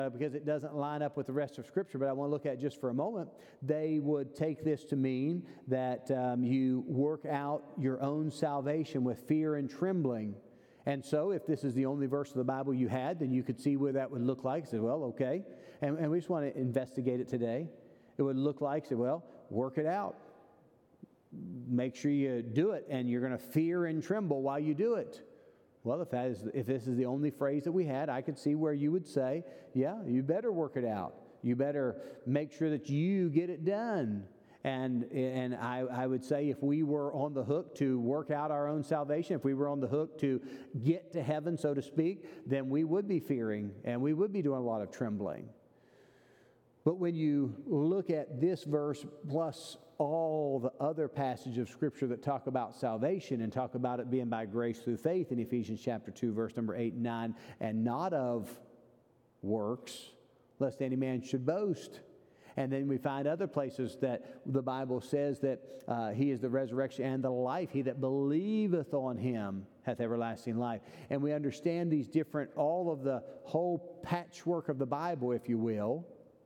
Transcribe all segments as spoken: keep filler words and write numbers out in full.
uh, because it doesn't line up with the rest of Scripture, but I want to look at it just for a moment. They would take this to mean that um, you work out your own salvation with fear and trembling. And so if this is the only verse of the Bible you had, then you could see what that would look like. Say, well, okay. And, and we just want to investigate it today. It would look like, say, well, work it out. Make sure you do it, and you're going to fear and tremble while you do it. Well, if, that is, if this is the only phrase that we had, I could see where you would say, yeah, you better work it out. You better make sure that you get it done. And and I, I would say if we were on the hook to work out our own salvation, if we were on the hook to get to heaven, so to speak, then we would be fearing and we would be doing a lot of trembling. But when you look at this verse plus all the other passages of Scripture that talk about salvation and talk about it being by grace through faith in Ephesians chapter two, verse number eight and nine, and not of works, lest any man should boast. And then we find other places that the Bible says that uh, He is the resurrection and the life. He that believeth on Him hath everlasting life. And we understand these different, all of the whole patchwork of the Bible, if you will,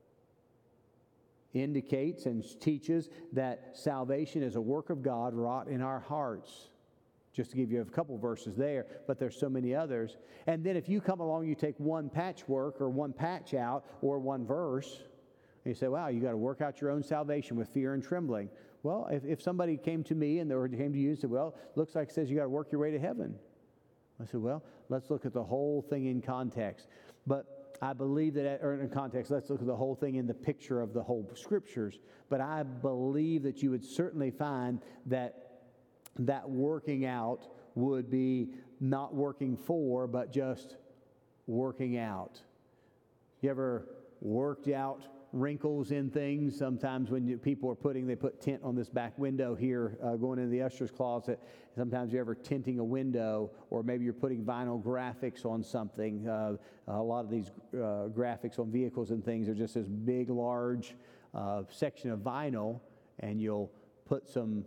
indicates and teaches that salvation is a work of God wrought in our hearts. Just to give you a couple verses there, but there's so many others. And then if you come along, you take one patchwork or one patch out or one verse, and you say, wow, you got to work out your own salvation with fear and trembling. Well, if, if somebody came to me and or came to you and said, well, looks like it says you got to work your way to heaven. I said, well, let's look at the whole thing in context. But I believe that, or in context, let's look at the whole thing in the picture of the whole Scriptures. But I believe that you would certainly find that that working out would be not working for, but just working out. You ever worked out wrinkles in things? Sometimes when you, people are putting, they put tint on this back window here, uh, going into the usher's closet. Sometimes you're ever tinting a window, or maybe you're putting vinyl graphics on something. Uh, a lot of these uh, graphics on vehicles and things are just this big, large uh, section of vinyl, and you'll put some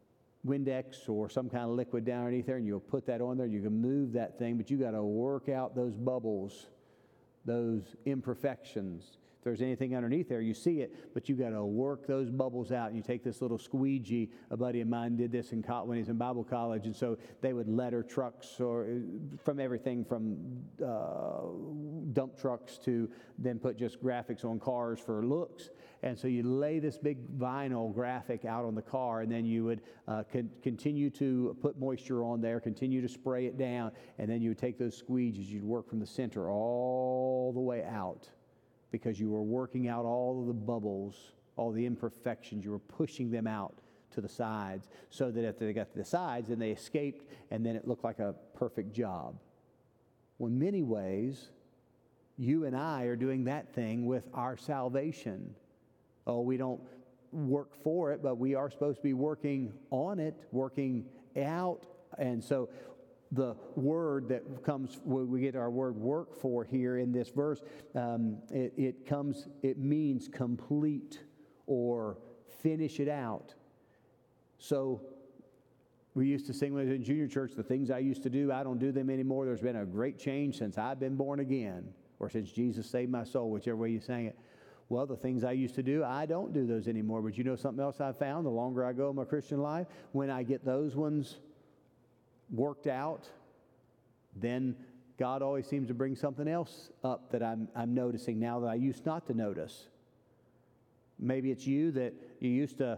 Windex or some kind of liquid down underneath there, and you'll put that on there. You can move that thing, but you got to work out those bubbles, those imperfections. If there's anything underneath there, you see it, but you got to work those bubbles out. And you take this little squeegee. A buddy of mine did this in co- when he was in Bible college, and so they would letter trucks or from everything from uh, dump trucks to then put just graphics on cars for looks. And so you lay this big vinyl graphic out on the car, and then you would uh, con- continue to put moisture on there, continue to spray it down, and then you would take those squeegees. You'd work from the center all the way out, because you were working out all of the bubbles, all the imperfections. You were pushing them out to the sides so that if they got to the sides, then they escaped, and then it looked like a perfect job. Well, in many ways, you and I are doing that thing with our salvation. Oh, we don't work for it, but we are supposed to be working on it, working out. And so the word that comes, we get our word work for here in this verse, um, it, it comes, it means complete or finish it out. So we used to sing when I was in junior church, the things I used to do, I don't do them anymore. There's been a great change since I've been born again, or since Jesus saved my soul, whichever way you sang it. Well, the things I used to do, I don't do those anymore. But you know something else I found? The longer I go in my Christian life, when I get those ones worked out, then God always seems to bring something else up that I'm, I'm noticing now that I used not to notice. Maybe it's you that you used to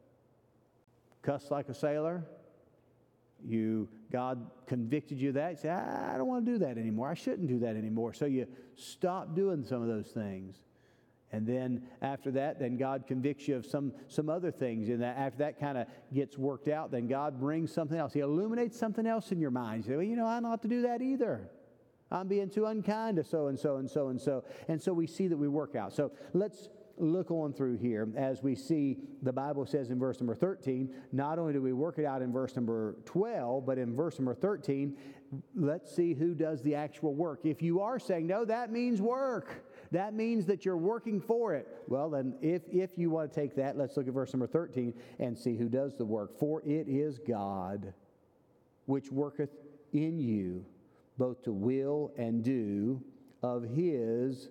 cuss like a sailor. You, God convicted you of that. You say, I don't want to do that anymore. I shouldn't do that anymore. So you stop doing some of those things. And then after that, then God convicts you of some, some other things. And that after that kind of gets worked out, then God brings something else. He illuminates something else in your mind. You say, well, you know, I don't have to do that either. I'm being too unkind to so and so and so and so. And so we see that we work out. So let's look on through here as we see the Bible says in verse number thirteen, not only do we work it out in verse number twelve, but in verse number thirteen, let's see who does the actual work. If you are saying, no, that means work. That means that you're working for it. Well, then, if, if you want to take that, let's look at verse number thirteen and see who does the work. For it is God which worketh in you, both to will and do of His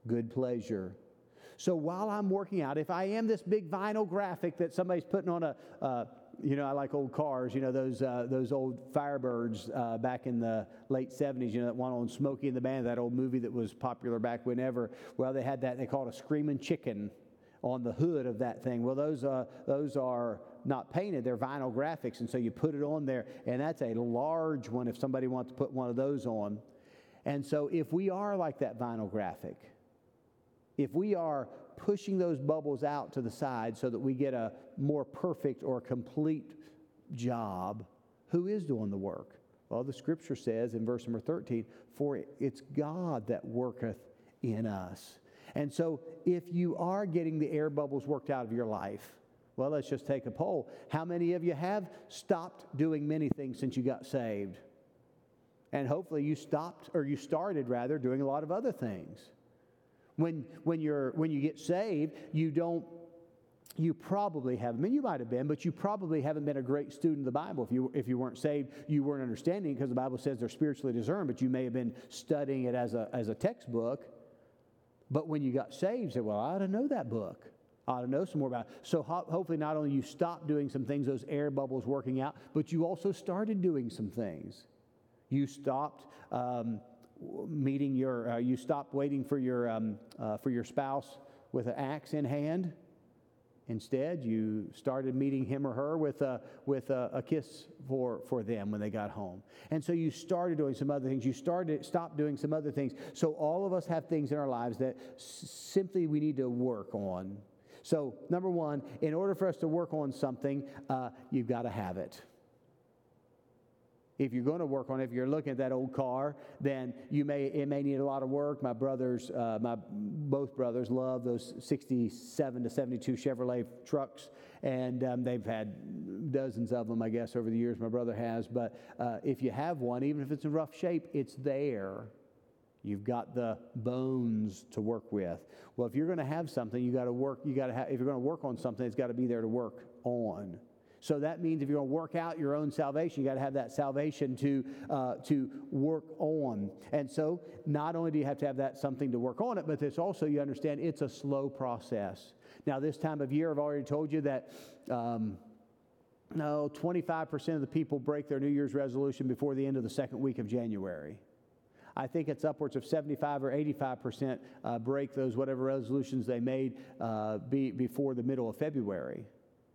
good pleasure. So while I'm working out, if I am this big vinyl graphic that somebody's putting on a, uh, you know, I like old cars, you know, those uh, those old Firebirds uh, back in the late seventies, you know, that one on Smokey and the Bandit, that old movie that was popular back whenever. Well, they had that, they called it a screaming chicken on the hood of that thing. Well, those uh, those are not painted, they're vinyl graphics, and so you put it on there, and that's a large one if somebody wants to put one of those on. And so if we are like that vinyl graphic, if we are pushing those bubbles out to the side so that we get a more perfect or complete job, who is doing the work? Well, the Scripture says in verse number thirteen, for it's God that worketh in us. And so if you are getting the air bubbles worked out of your life, well, let's just take a poll. How many of you have stopped doing many things since you got saved? And hopefully you stopped, or you started rather, doing a lot of other things. When when you're when you get saved, you don't you probably haven't. I mean, you might have been, but you probably haven't been a great student of the Bible. If you if you weren't saved, you weren't understanding it, because the Bible says they're spiritually discerned, but you may have been studying it as a as a textbook. But when you got saved, you said, well, I ought to know that book. I ought to know some more about it. So ho- hopefully not only you stopped doing some things, those air bubbles working out, but you also started doing some things. You stopped um, meeting your, uh, you stopped waiting for your um, uh, for your spouse with an axe in hand. Instead, you started meeting him or her with a with a, a kiss for for them when they got home. And so you started doing some other things. You started stopped doing some other things. So all of us have things in our lives that s- simply we need to work on. So number one, in order for us to work on something, uh, you've got to have it. If you're going to work on it, if you're looking at that old car, then you may it may need a lot of work. My brothers, uh, my both brothers, love those sixty-seven to seventy-two Chevrolet trucks, and um, they've had dozens of them, I guess, over the years. My brother has. But uh, if you have one, even if it's in rough shape, it's there. You've got the bones to work with. Well, if you're going to have something, you got to work. You got to have. If you're going to work on something, it's got to be there to work on. So that means if you're going to work out your own salvation, you got to have that salvation to uh, to work on. And so not only do you have to have that something to work on it, but there's also, you understand, it's a slow process. Now, this time of year, I've already told you that um, no, twenty-five percent of the people break their New Year's resolution before the end of the second week of January. I think it's upwards of seventy-five or eighty-five percent uh, break those whatever resolutions they made uh, be, before the middle of February.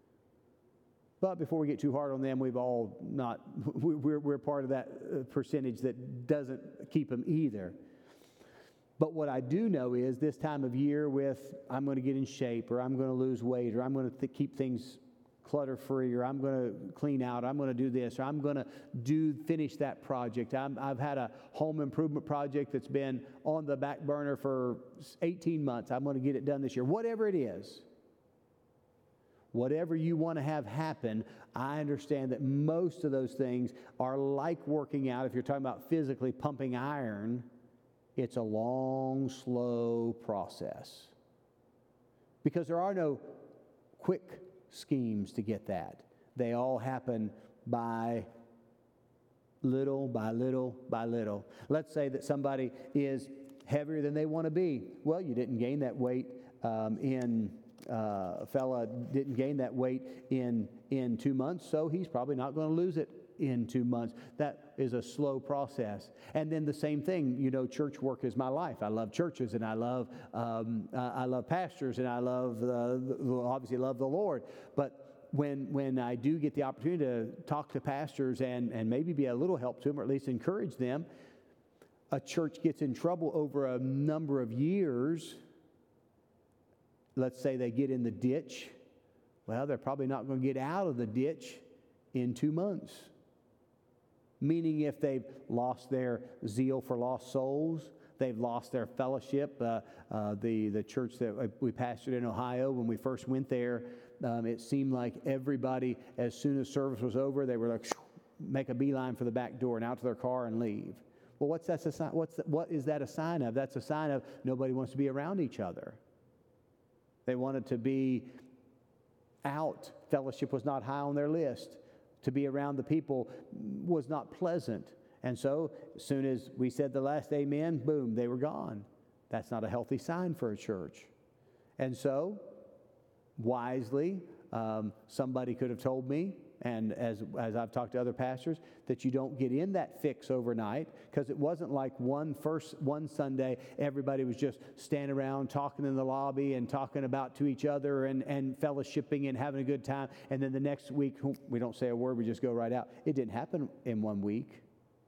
But before we get too hard on them, we've all not, we're, we're part of that percentage that doesn't keep them either. But what I do know is this time of year with, I'm going to get in shape, or I'm going to lose weight, or I'm going to th- keep things clutter-free, or I'm going to clean out, or I'm going to do this, or I'm going to do finish that project. I'm, I've had a home improvement project that's been on the back burner for eighteen months. I'm going to get it done this year. Whatever it is. Whatever you want to have happen, I understand that most of those things are like working out. If you're talking about physically pumping iron, it's a long, slow process. Because there are no quick schemes to get that. They all happen by little, by little, by little. Let's say that somebody is heavier than they want to be. Well, you didn't gain that weight um, in... Uh, a fella didn't gain that weight in in two months, so he's probably not going to lose it in two months. That is a slow process. And then the same thing, you know, church work is my life. I love churches, and I love um, uh, I love pastors, and I love uh, the, obviously love the Lord. But when when I do get the opportunity to talk to pastors and and maybe be a little help to them, or at least encourage them, a church gets in trouble over a number of years. Let's say they get in the ditch. Well, they're probably not going to get out of the ditch in two months. Meaning if they've lost their zeal for lost souls, they've lost their fellowship. Uh, uh, the, the church that we pastored in Ohio, when we first went there, um, it seemed like everybody, as soon as service was over, they were like, make a beeline for the back door and out to their car and leave. Well, what's that a sign? What's the, what is that a sign of? That's a sign of nobody wants to be around each other. They wanted to be out. Fellowship was not high on their list. To be around the people was not pleasant. And so, as soon as we said the last amen, boom, they were gone. That's not a healthy sign for a church. And so, wisely, um, somebody could have told me, and as, as I've talked to other pastors, that you don't get in that fix overnight, because it wasn't like one first one Sunday everybody was just standing around talking in the lobby and talking about to each other and, and fellowshipping and having a good time, and then the next week we don't say a word, we just go right out. It didn't happen in one week.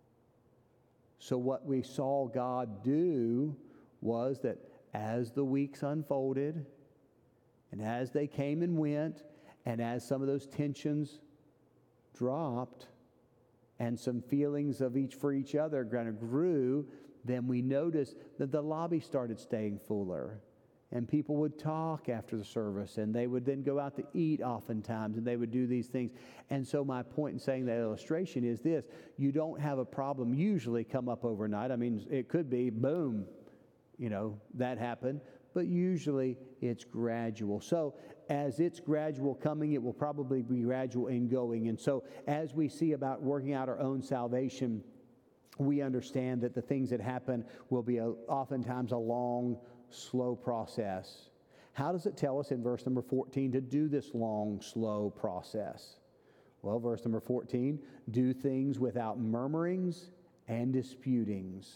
So what we saw God do was that as the weeks unfolded, and as they came and went, and as some of those tensions dropped, and some feelings of each for each other kind of grew, then we noticed that the lobby started staying fuller. And people would talk after the service, and they would then go out to eat oftentimes, and they would do these things. And so my point in saying that illustration is this: you don't have a problem usually come up overnight. I mean, it could be, boom, you know, that happened. But usually it's gradual. So as it's gradual coming, it will probably be gradual in going. And so as we see about working out our own salvation, we understand that the things that happen will be a, oftentimes a long, slow process. How does it tell us in verse number fourteen to do this long, slow process? Well, verse number fourteen, do things without murmurings and disputings.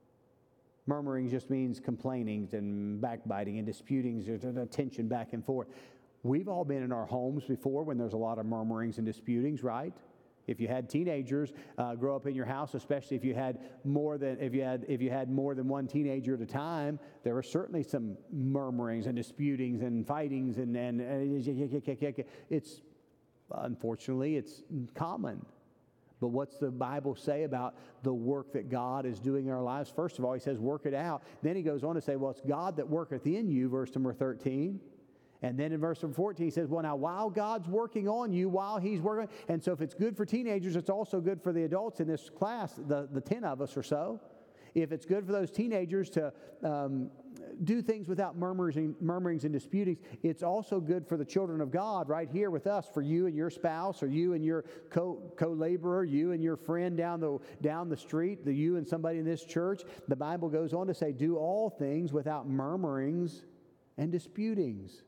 Murmuring just means complainings and backbiting, and disputings, there's a tension back and forth. We've all been in our homes before when there's a lot of murmurings and disputings, right? If you had teenagers uh, grow up in your house, especially if you had more than if you had if you had more than one teenager at a time, there were certainly some murmurings and disputings and fightings, and and, and it's unfortunately it's common. But what's the Bible say about the work that God is doing in our lives? First of all, he says, work it out. Then he goes on to say, well, it's God that worketh in you, verse number thirteen. And then in verse number fourteen, he says, well, now, while God's working on you, while he's working, and so if it's good for teenagers, it's also good for the adults in this class, the, the ten of us or so. If it's good for those teenagers to um, do things without murmurings and, murmurings and disputings, it's also good for the children of God right here with us, for you and your spouse, or you and your co, co-laborer, you and your friend down the, down the street, the you and somebody in this church. The Bible goes on to say, do all things without murmurings and disputings.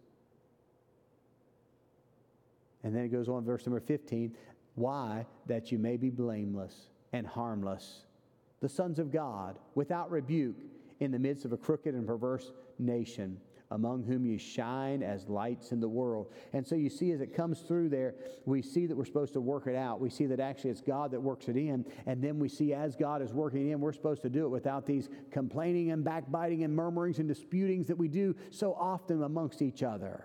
And then it goes on, verse number fifteen, why? That you may be blameless and harmless, the sons of God, without rebuke, in the midst of a crooked and perverse nation, among whom you shine as lights in the world. And so you see, as it comes through there, we see that we're supposed to work it out. We see that actually it's God that works it in. And then we see as God is working it in, we're supposed to do it without these complaining and backbiting and murmurings and disputings that we do so often amongst each other.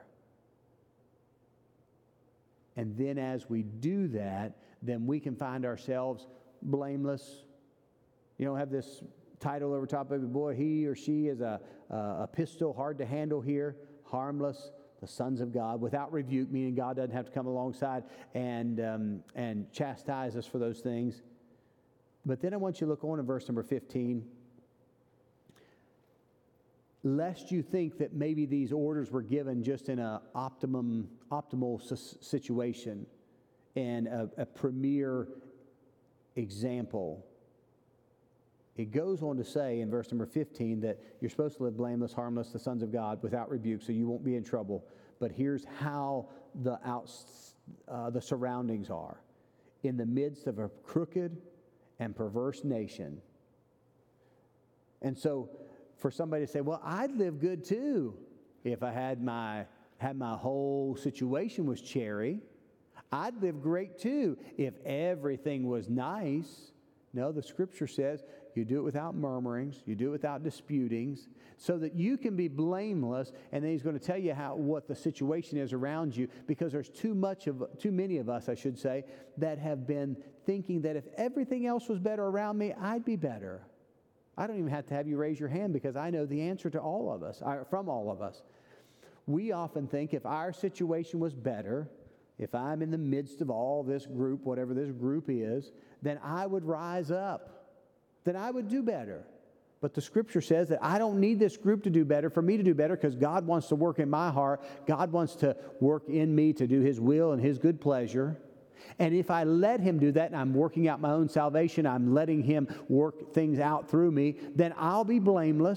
And then as we do that, then we can find ourselves blameless. You don't have this title over top of it, boy, he or she is a, a, a pistol, hard to handle here, harmless, the sons of God, without rebuke, meaning God doesn't have to come alongside and, um, and chastise us for those things. But then I want you to look on in verse number fifteen. Lest you think that maybe these orders were given just in an optimum, optimal situation and a, a premier example. It goes on to say in verse number fifteen that you're supposed to live blameless, harmless, the sons of God, without rebuke, so you won't be in trouble. But here's how the outs, uh, the surroundings are. In the midst of a crooked and perverse nation. And so for somebody to say, well, I'd live good too if I had my had my whole situation was cherry. I'd live great too if everything was nice. No, the scripture says you do it without murmurings, you do it without disputings, so that you can be blameless. And then he's going to tell you how what the situation is around you, because there's too much of too many of us, I should say, that have been thinking that if everything else was better around me, I'd be better. I don't even have to have you raise your hand, because I know the answer to all of us, from all of us. We often think if our situation was better, if I'm in the midst of all this group, whatever this group is, then I would rise up. Then I would do better. But the scripture says that I don't need this group to do better for me to do better, because God wants to work in my heart. God wants to work in me to do his will and his good pleasure. And if I let him do that, and I'm working out my own salvation, I'm letting him work things out through me, then I'll be blameless.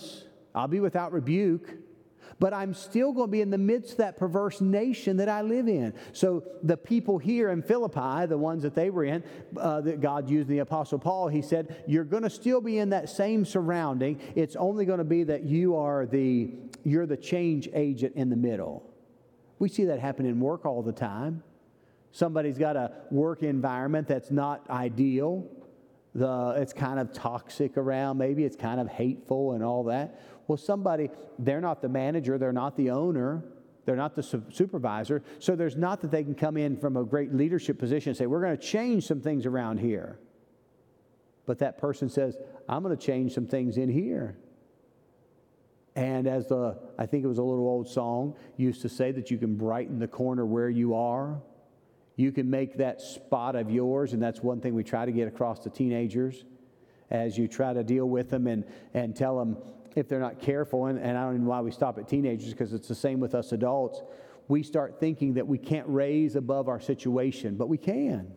I'll be without rebuke, but I'm still going to be in the midst of that perverse nation that I live in. So the people here in Philippi, the ones that they were in, uh, that God used the Apostle Paul, he said, you're going to still be in that same surrounding. It's only going to be that you are the, you're the change agent in the middle. We see that happen in work all the time. Somebody's got a work environment that's not ideal. The, it's kind of toxic around. Maybe it's kind of hateful and all that. Well, somebody, they're not the manager. They're not the owner. They're not the su- supervisor. So there's not that they can come in from a great leadership position and say, we're going to change some things around here. But that person says, I'm going to change some things in here. And as the, I think it was a little old song, used to say that you can brighten the corner where you are. You can make that spot of yours, and that's one thing we try to get across to teenagers as you try to deal with them and, and tell them if they're not careful, and, and I don't even know why we stop at teenagers, because it's the same with us adults. We start thinking that we can't raise above our situation, but we can.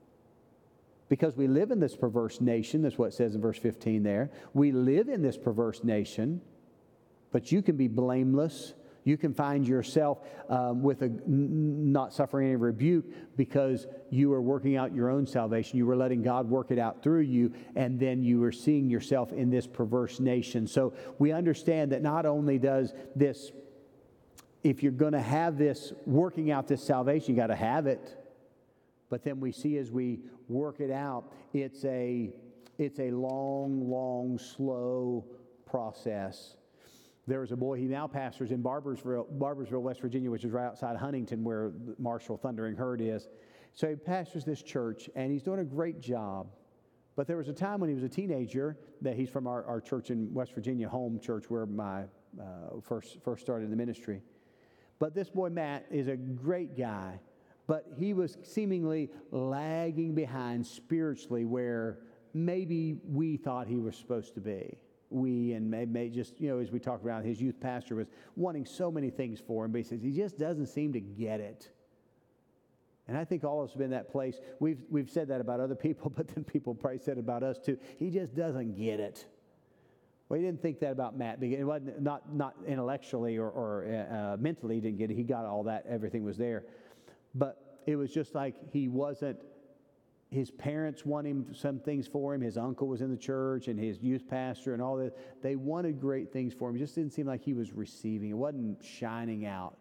Because we live in this perverse nation, that's what it says in verse fifteen there. We live in this perverse nation, but you can be blameless. You can find yourself um, with a n- not suffering any rebuke because you are working out your own salvation. You were letting God work it out through you, and then you were seeing yourself in this perverse nation. So we understand that not only does this, if you're going to have this, working out this salvation, you got to have it. But then we see as we work it out, it's a, it's a long, long, slow process. There was a boy, he now pastors in Barbersville, Barbersville, West Virginia, which is right outside Huntington where Marshall Thundering Herd is. So he pastors this church, and he's doing a great job. But there was a time when he was a teenager that he's from our, our church in West Virginia, home church where my uh, first, first started the ministry. But this boy, Matt, is a great guy. But he was seemingly lagging behind spiritually where maybe we thought he was supposed to be. We and may, may just, you know, as we talked about, his youth pastor was wanting so many things for him, but he says he just doesn't seem to get it. And I think all of us have been in that place. We've, we've said that about other people, but then people probably said it about us too. He just doesn't get it. Well, he didn't think that about Matt. It wasn't not, not intellectually or, or uh, mentally he didn't get it. He got all that. Everything was there. But it was just like he wasn't. His parents wanted some things for him. His uncle was in the church and his youth pastor and all that. They wanted great things for him. It just didn't seem like he was receiving. It wasn't shining out.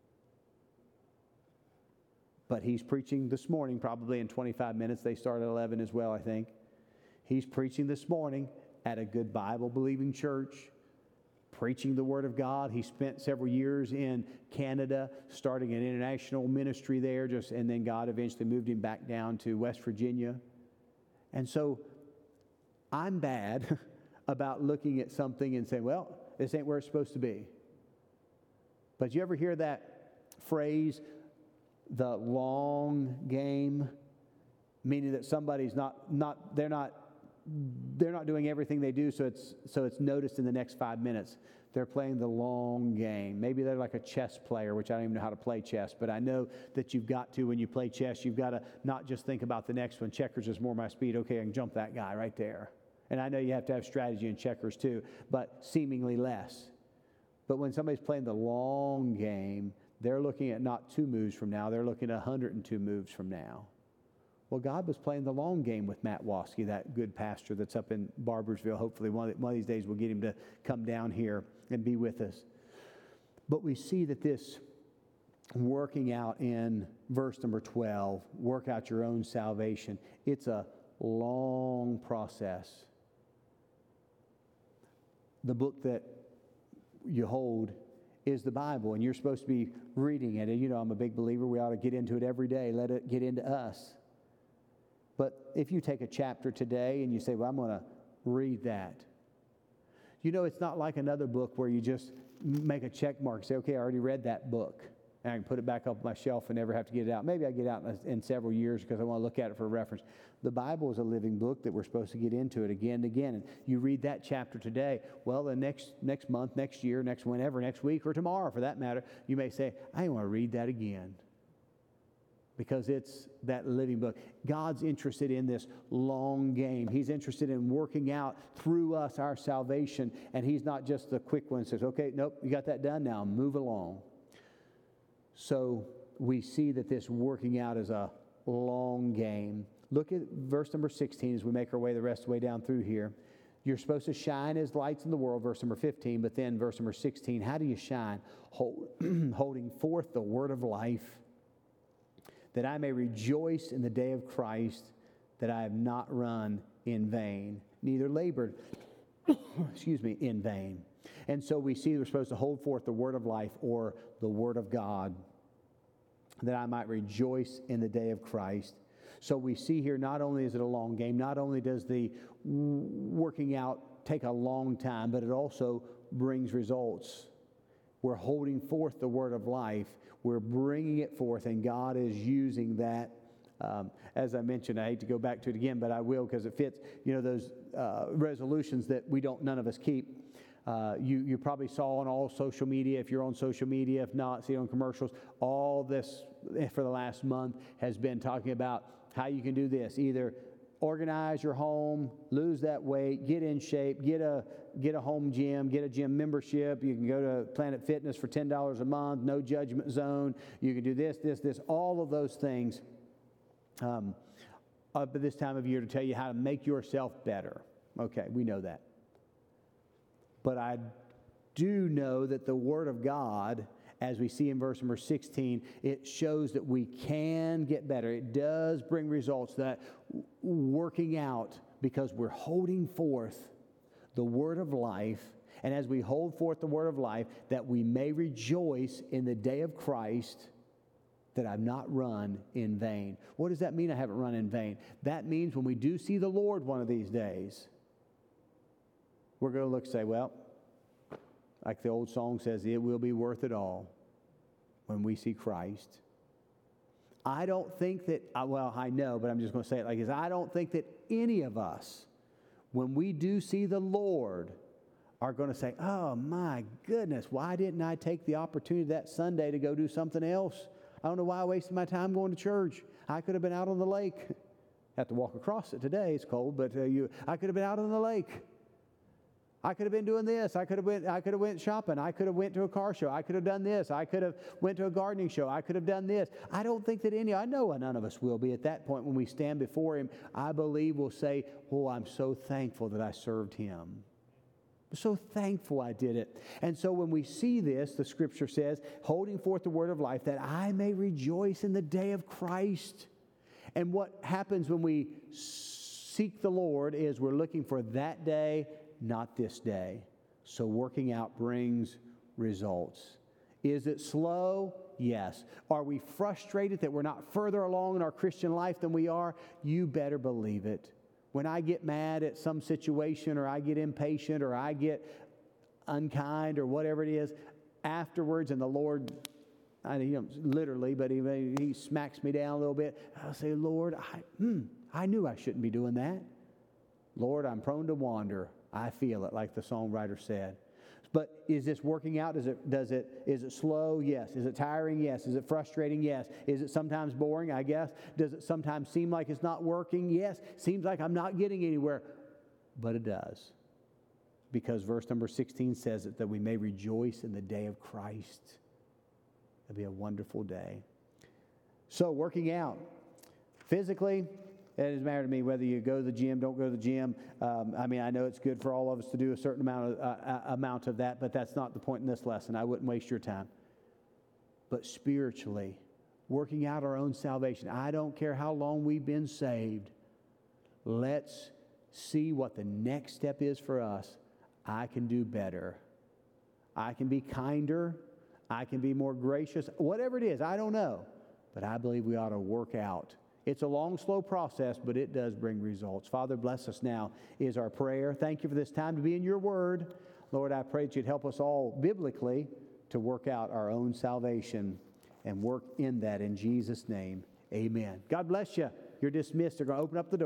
But he's preaching this morning, probably in twenty-five minutes. They start at eleven as well, I think. He's preaching this morning at a good Bible-believing church, preaching the Word of God. He spent several years in Canada, starting an international ministry there, just and then God eventually moved him back down to West Virginia. And so I'm bad about looking at something and saying, well, this ain't where it's supposed to be. But you ever hear that phrase, the long game? Meaning that somebody's not, not they're not they're not doing everything they do, so it's so it's noticed in the next five minutes. They're playing the long game. Maybe they're like a chess player, which I don't even know how to play chess, but I know that you've got to, when you play chess, you've got to not just think about the next one. Checkers is more my speed. Okay, I can jump that guy right there. And I know you have to have strategy in checkers too, but seemingly less. But when somebody's playing the long game, they're looking at not two moves from now, they're looking at one hundred two moves from now. Well, God was playing the long game with Matt Waskey, that good pastor that's up in Barbersville. Hopefully one of, one of these days we'll get him to come down here and be with us. But we see that this working out in verse number twelve, work out your own salvation, it's a long process. The book that you hold is the Bible, and you're supposed to be reading it. And you know, I'm a big believer. We ought to get into it every day. Let it get into us. But if you take a chapter today and you say, well, I'm going to read that. You know, it's not like another book where you just make a check mark and say, okay, I already read that book. And I can put it back up on my shelf and never have to get it out. Maybe I get it out in, in several years because I want to look at it for reference. The Bible is a living book that we're supposed to get into it again and again. And you read that chapter today. Well, the next next month, next year, next whenever, next week, or tomorrow for that matter, you may say, I want to read that again. because it's that living book. God's interested in this long game. He's interested in working out through us our salvation, and He's not just the quick one that says, okay, nope, you got that done, now move along. So we see that this working out is a long game. Look at verse number sixteen as we make our way the rest of the way down through here. You're supposed to shine as lights in the world, verse number fifteen, but then verse number sixteen, how do you shine? Hold, holding forth the word of life, that I may rejoice in the day of Christ, that I have not run in vain, neither labored, excuse me, in vain. And so we see we're supposed to hold forth the word of life, or the word of God, that I might rejoice in the day of Christ. So we see here, not only is it a long game, not only does the working out take a long time, but it also brings results. We're holding forth the word of life. We're bringing it forth, and God is using that. Um, as I mentioned, I hate to go back to it again, but I will because it fits. You know, those uh, resolutions that we don't, none of us keep. Uh, you, you probably saw on all social media, if you're on social media, if not, see it on commercials, all this for the last month has been talking about how you can do this. Either organize your home, lose that weight, get in shape, get a get a home gym, get a gym membership. You can go to Planet Fitness for ten dollars a month, no judgment zone. You can do this, this, this, all of those things um, up at this time of year to tell you how to make yourself better. Okay, we know that. But I do know that the Word of God, as we see in verse number sixteen, it shows that we can get better. It does bring results, that working out, because we're holding forth the word of life. And as we hold forth the word of life, that we may rejoice in the day of Christ, that I've not run in vain. What does that mean, I haven't run in vain? That means when we do see the Lord one of these days, we're going to look and say, well, like the old song says, it will be worth it all when we see Christ. I don't think that, well, I know, but I'm just going to say it like this. I don't think that any of us, when we do see the Lord, are going to say, oh my goodness, why didn't I take the opportunity that Sunday to go do something else? I don't know why I wasted my time going to church. I could have been out on the lake. Have to walk across it today. It's cold, but uh, you, I could have been out on the lake. I could have been doing this. I could have went, I could have went shopping. I could have went to a car show. I could have done this. I could have went to a gardening show. I could have done this. I don't think that any, I know none of us will be at that point when we stand before Him. I believe we'll say, oh, I'm so thankful that I served Him. I'm so thankful I did it. And so when we see this, the Scripture says, holding forth the word of life, that I may rejoice in the day of Christ. And what happens when we seek the Lord is we're looking for that day, not this day. So working out brings results. Is it slow? Yes. Are we frustrated that we're not further along in our Christian life than we are? You better believe it. When I get mad at some situation, or I get impatient, or I get unkind, or whatever it is, afterwards, and the Lord, I, you know, literally, but he, he smacks me down a little bit, I'll say, Lord, I, hmm, I knew I shouldn't be doing that. Lord, I'm prone to wander. I feel it, like the songwriter said. But is this working out? Does it, does it, is it slow? Yes. Is it tiring? Yes. Is it frustrating? Yes. Is it sometimes boring? I guess. Does it sometimes seem like it's not working? Yes. Seems like I'm not getting anywhere. But it does. Because verse number sixteen says it, that we may rejoice in the day of Christ. It'll be a wonderful day. So working out. Physically, it doesn't matter to me whether you go to the gym, don't go to the gym. Um, I mean, I know it's good for all of us to do a certain amount of, uh, amount of that, but that's not the point in this lesson. I wouldn't waste your time. But spiritually, working out our own salvation. I don't care how long we've been saved. Let's see what the next step is for us. I can do better. I can be kinder. I can be more gracious. Whatever it is, I don't know. But I believe we ought to work out. It's a long, slow process, but it does bring results. Father, bless us now is our prayer. Thank you for this time to be in your word. Lord, I pray that you'd help us all biblically to work out our own salvation and work in that in Jesus' name. Amen. God bless you. You're dismissed. They're going to open up the door.